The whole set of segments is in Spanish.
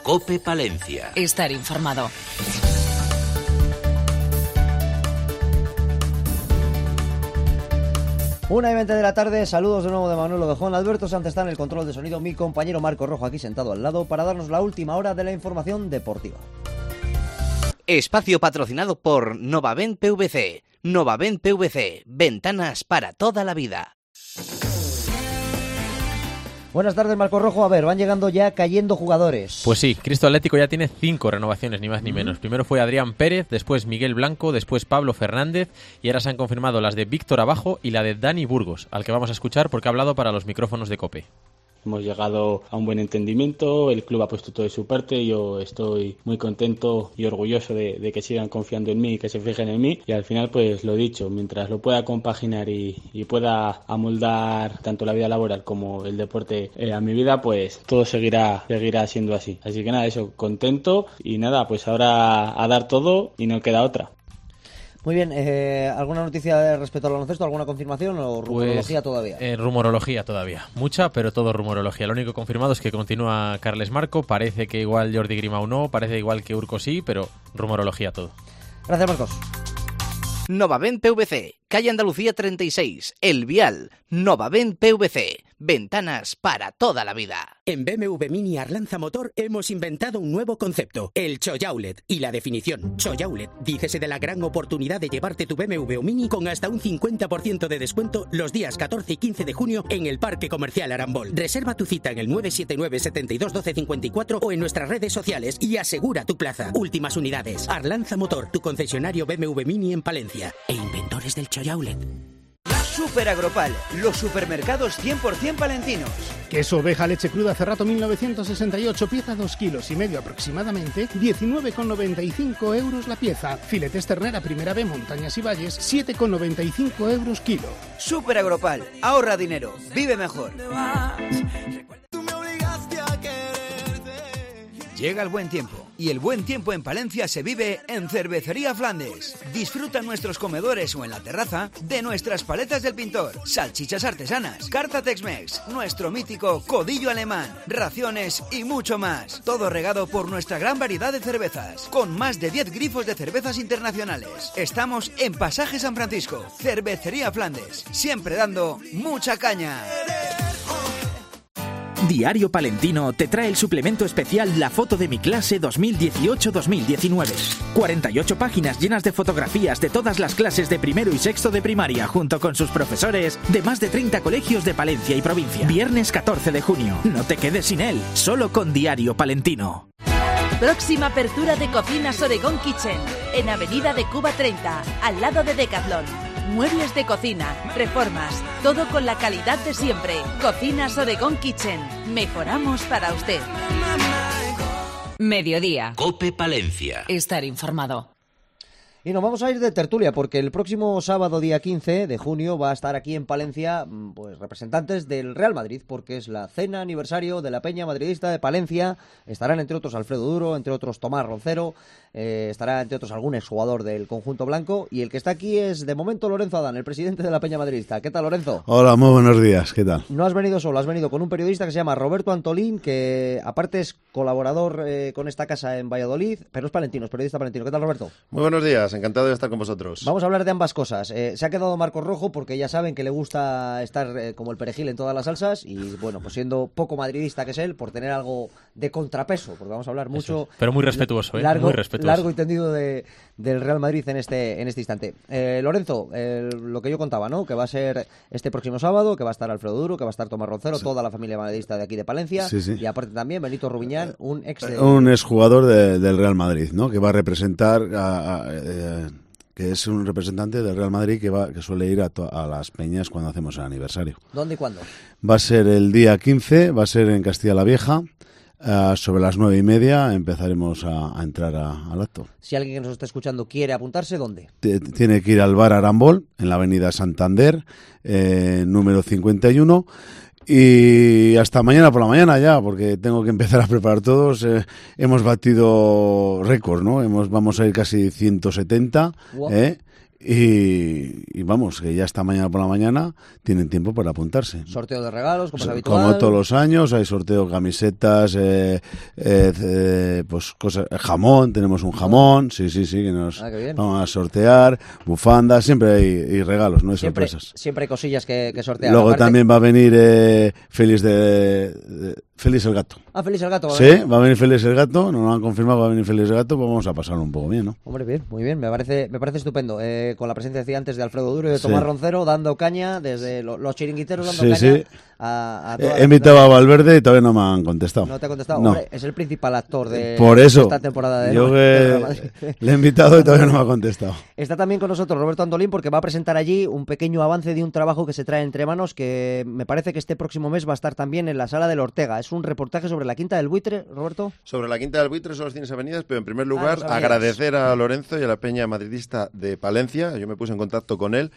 COPE Palencia. Estar informado. Una y 20 de la tarde, saludos de nuevo de Manuel Ovejón. Alberto Sanz está en el control de sonido, mi compañero Marco Rojo aquí sentado al lado para darnos la última hora de la información deportiva. Espacio patrocinado por Novavent PVC. Novavent PVC, ventanas para toda la vida. Buenas tardes, Marco Rojo. A ver, van llegando ya cayendo jugadores. Pues sí, Cristo Atlético ya tiene 5 renovaciones, ni más ni menos. Primero fue Adrián Pérez, después Miguel Blanco, después Pablo Fernández y ahora se han confirmado las de Víctor Abajo y la de Dani Burgos, al que vamos a escuchar porque ha hablado para los micrófonos de COPE. Hemos llegado a un buen entendimiento, el club ha puesto todo de su parte, yo estoy muy contento y orgulloso de que sigan confiando en mí y que se fijen en mí, y al final pues lo dicho, mientras lo pueda compaginar y pueda amoldar tanto la vida laboral como el deporte a mi vida, pues todo seguirá siendo así. Así que nada, eso, contento y nada, pues ahora a dar todo y no queda otra. Muy bien, ¿alguna noticia respecto al baloncesto? ¿Alguna confirmación o rumorología todavía? Rumorología todavía, mucha, pero todo rumorología. Lo único confirmado es que continúa Carles Marco, parece que igual Jordi Grimau no, parece igual que Urco sí, pero rumorología todo. Gracias, Marcos. Novavent PVC, calle Andalucía 36, El Vial. Novavent PVC, ventanas para toda la vida. En BMW Mini Arlanza Motor hemos inventado un nuevo concepto, el Choyaulet. Y la definición, Choyaulet, dícese de la gran oportunidad de llevarte tu BMW o Mini con hasta un 50% de descuento los días 14 y 15 de junio en el Parque Comercial Arambol. Reserva tu cita en el 979 72 12 54 o en nuestras redes sociales y asegura tu plaza. Últimas unidades. Arlanza Motor, tu concesionario BMW Mini en Palencia. E inventores del Choyaulet. Super Agropal, los supermercados 100% palentinos. Queso oveja leche cruda Cerrato 1968, pieza 2,5 kilos aproximadamente, 19,95 euros la pieza. Filetes ternera primera B, montañas y valles, 7,95 euros kilo. Super Agropal, ahorra dinero, vive mejor. Llega el buen tiempo, y el buen tiempo en Palencia se vive en Cervecería Flandes. Disfruta en nuestros comedores o en la terraza de nuestras paletas del pintor, salchichas artesanas, carta Tex-Mex, nuestro mítico codillo alemán, raciones y mucho más. Todo regado por nuestra gran variedad de cervezas, con más de 10 grifos de cervezas internacionales. Estamos en Pasaje San Francisco, Cervecería Flandes, siempre dando mucha caña. Diario Palentino te trae el suplemento especial La Foto de mi Clase 2018-2019. 48 páginas llenas de fotografías de todas las clases de primero y sexto de primaria junto con sus profesores de más de 30 colegios de Palencia y provincia. Viernes 14 de junio. No te quedes sin él, solo con Diario Palentino. Próxima apertura de Cocinas Oregón Kitchen, en Avenida de Cuba 30, al lado de Decathlon. Muebles de cocina, reformas, todo con la calidad de siempre. Cocinas Oregón Kitchen, mejoramos para usted. Mediodía. COPE Palencia. Estar informado. Y nos vamos a ir de tertulia porque el próximo sábado, día 15 de junio, va a estar aquí en Palencia pues representantes del Real Madrid, porque es la cena aniversario de la Peña Madridista de Palencia. Estarán entre otros Alfredo Duro, entre otros Tomás Roncero, estará entre otros algún exjugador del conjunto blanco, y el que está aquí es de momento Lorenzo Adán, el presidente de la Peña Madridista. ¿Qué tal, Lorenzo? Hola, muy buenos días, ¿qué tal? No has venido solo, has venido con un periodista que se llama Roberto Antolín, que aparte es colaborador con esta casa en Valladolid, pero es palentino, es periodista palentino. ¿Qué tal, Roberto? Muy buenos días, encantado de estar con vosotros. Vamos a hablar de ambas cosas. Se ha quedado Marcos Rojo porque ya saben que le gusta estar como el perejil en todas las salsas, y bueno, pues siendo poco madridista que es él, por tener algo de contrapeso, porque vamos a hablar mucho... Pero muy respetuoso, muy respetuoso. Largo y tendido del Real Madrid en este instante. Lorenzo, lo que yo contaba, ¿no? Que va a ser este próximo sábado, que va a estar Alfredo Duro, que va a estar Tomás Roncero, sí, toda la familia madridista de aquí de Palencia, sí, sí. Y aparte también Benito Rubiñán, un exjugador del Real Madrid, ¿no? Que va a representar que es un representante del Real Madrid que suele ir a las peñas cuando hacemos el aniversario. ¿Dónde y cuándo? Va a ser el día 15, va a ser en Castilla la Vieja. Sobre las 9:30 empezaremos a entrar al acto. Si alguien que nos está escuchando quiere apuntarse, ¿dónde? Tiene que ir al bar Arambol, en la avenida Santander, número 51. Y hasta mañana por la mañana ya, porque tengo que empezar a preparar todos. Hemos batido récord, ¿no? Vamos a ir casi 170, wow. Y vamos, que ya esta mañana por la mañana tienen tiempo para apuntarse. Sorteo de regalos, como es habitual. Como todos los años, hay sorteo de camisetas, pues cosas, jamón, tenemos un jamón, sí, que nos vamos a sortear, bufandas, siempre hay regalos, no hay sorpresas. Siempre hay cosillas que sortear. Luego también va a venir Félix el Gato. Ah, Félix el Gato. Sí, va a venir Félix el Gato, nos lo han confirmado, va a venir Félix el Gato, pues vamos a pasarlo un poco bien, ¿no? Hombre, bien, muy bien, me parece estupendo. Con la presencia, decía antes, de Alfredo Duro y de Tomás Roncero, dando caña, desde los chiringuiteros dando caña a toda He invitado a Valverde y todavía no me han contestado. ¿No te ha contestado? No. Hombre, es el principal actor de esta temporada de yo le he invitado y todavía no me ha contestado. Está también con nosotros Roberto Antolín, porque va a presentar allí un pequeño avance de un trabajo que se trae entre manos, que me parece que este próximo mes va a estar también en la Sala del Ortega. Es un reportaje sobre la Quinta del Buitre, Roberto. Sobre la Quinta del Buitre son los Cines Avenidas, pero en primer lugar agradecer a Lorenzo y a la Peña Madridista de Palencia. Yo me puse en contacto con él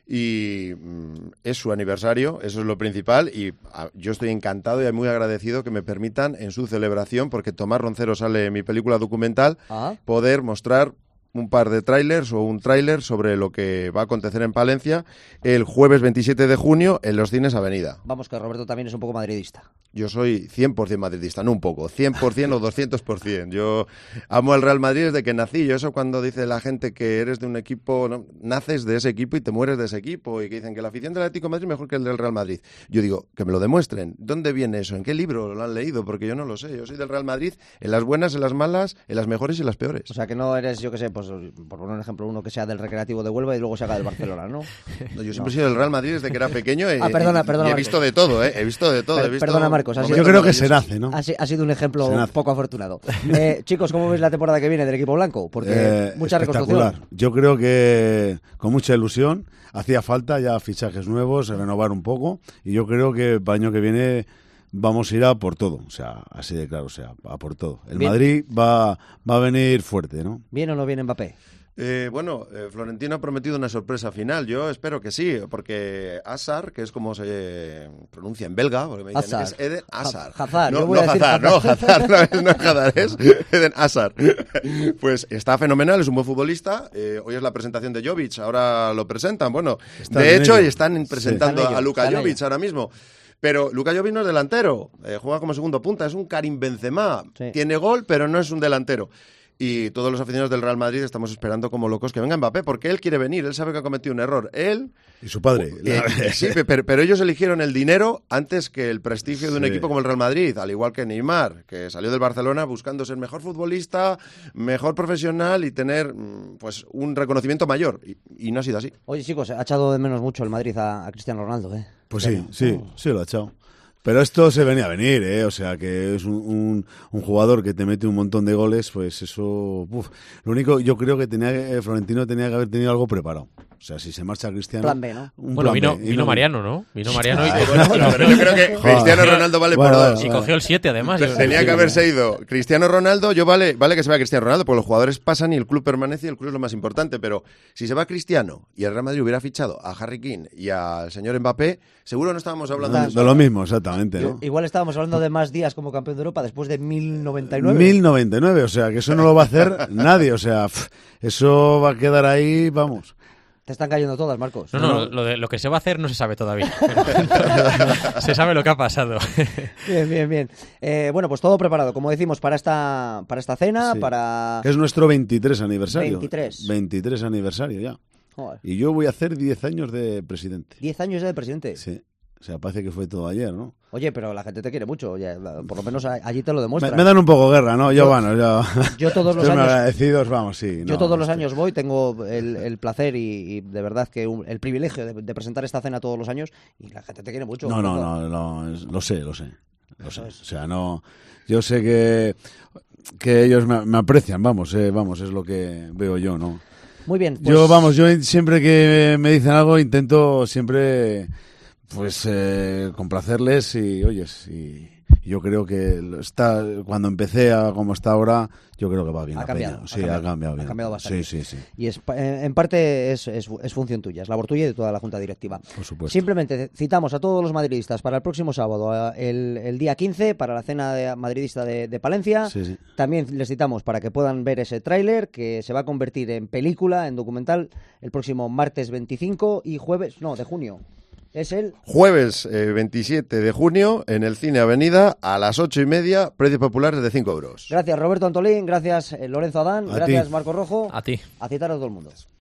y es su aniversario, eso es lo principal, y yo estoy encantado y muy agradecido que me permitan en su celebración, porque Tomás Roncero sale en mi película documental, poder mostrar un par de trailers o un tráiler sobre lo que va a acontecer en Palencia el jueves 27 de junio en los Cines Avenida. Vamos, que Roberto también es un poco madridista. Yo soy 100% madridista, no un poco, 100% o 200%. Yo amo al Real Madrid desde que nací. Yo eso cuando dice la gente que eres de un equipo, ¿no? Naces de ese equipo y te mueres de ese equipo, y que dicen que la afición del Atlético de Madrid es mejor que el del Real Madrid. Yo digo, que me lo demuestren. ¿Dónde viene eso? ¿En qué libro lo han leído? Porque yo no lo sé. Yo soy del Real Madrid en las buenas, en las malas, en las mejores y en las peores. O sea, que no eres, yo qué sé, pues por poner un ejemplo, uno que sea del Recreativo de Huelva y luego se haga del Barcelona, ¿no? No, yo siempre he sido del Real Madrid desde que era pequeño perdona, y he visto de todo, He visto de todo. Perdona, Marcos. Yo creo que se nace, ¿no? Ha sido un ejemplo poco afortunado. Chicos, ¿cómo ves la temporada que viene del equipo blanco? Porque mucha reconstrucción. Yo creo que con mucha ilusión hacía falta ya fichajes nuevos, renovar un poco, y yo creo que para el año que viene vamos a ir a por todo, o sea, así de claro, o sea, a por todo. El Madrid va a venir fuerte, ¿no? ¿Viene o no viene Mbappé? Florentino ha prometido una sorpresa final. Yo espero que sí, porque Hazard, que es como se pronuncia en belga, porque me dicen que es Eden Hazard. Hazard, no es Hazard, es Eden Hazard. Pues está fenomenal, es un buen futbolista. Hoy es la presentación de Jovic, ahora lo presentan. Bueno, de hecho, están presentando a Luka Jovic ahora mismo. Pero Luka Jovic no es delantero, juega como segundo punta, es un Karim Benzema. Sí. Tiene gol, pero no es un delantero. Y todos los aficionados del Real Madrid estamos esperando como locos que venga Mbappé, porque él quiere venir, él sabe que ha cometido un error. Él y su padre. Sí, pero ellos eligieron el dinero antes que el prestigio de un equipo como el Real Madrid, al igual que Neymar, que salió del Barcelona buscando ser mejor futbolista, mejor profesional y tener pues un reconocimiento mayor. Y no ha sido así. Oye, chicos, ha echado de menos mucho el Madrid a Cristiano Ronaldo, ¿eh? Pues sí, lo ha echado. Pero esto se venía a venir, o sea, que es un jugador que te mete un montón de goles, pues eso... Lo único, yo creo que Florentino tenía que haber tenido algo preparado. O sea, si se marcha Cristiano... Plan B, ¿no? Bueno, vino Mariano, ¿no? Vino Mariano y... Pero yo creo que Cristiano Ronaldo vale por dos. Y cogió el 7, además. Tenía que haberse ido Cristiano Ronaldo. Vale que se vaya Cristiano Ronaldo, porque los jugadores pasan y el club permanece, y el club es lo más importante. Pero si se va Cristiano y el Real Madrid hubiera fichado a Harry Kane y al señor Mbappé, seguro no estábamos hablando de lo mismo, exactamente, ¿no? Igual estábamos hablando de más días como campeón de Europa después de 1099. 1099, o sea, que eso no lo va a hacer nadie, o sea, eso va a quedar ahí, vamos. Te están cayendo todas, Marcos. No, lo que se va a hacer no se sabe todavía. Se sabe lo que ha pasado. Bien. Bueno, pues todo preparado, como decimos, para esta cena, para... Es nuestro 23 aniversario. 23 aniversario ya. Joder. Y yo voy a hacer 10 años de presidente. 10 años ya de presidente. Sí. O sea, parece que fue todo ayer, ¿no? Oye, pero la gente te quiere mucho, oye, por lo menos allí te lo demuestran. Me dan un poco guerra, ¿no? Yo todos los años agradecidos, vamos, sí. Yo todos los años voy, tengo el placer y de verdad que el privilegio de presentar esta cena todos los años, y la gente te quiere mucho. No, lo sé. O sea, no, yo sé que ellos me aprecian, vamos, es lo que veo yo, ¿no? Muy bien. Pues... Yo siempre que me dicen algo intento siempre... Pues complacerles y, oye, Yo creo que cuando empecé a como está ahora, yo creo que va bien. Ha cambiado bien. Ha cambiado bastante. Sí. Y en parte es función tuya, es labor tuya y de toda la Junta Directiva. Por supuesto. Simplemente citamos a todos los madridistas para el próximo sábado, el día 15, para la cena madridista de Palencia. Sí. También les citamos para que puedan ver ese tráiler que se va a convertir en película, en documental, el próximo martes 25 y de junio. Es el jueves 27 de junio en el Cine Avenida a las 8:30, precios populares de 5 euros. Gracias Roberto Antolín, gracias Lorenzo Adán, gracias Marco Rojo. A ti. A citar a todo el mundo.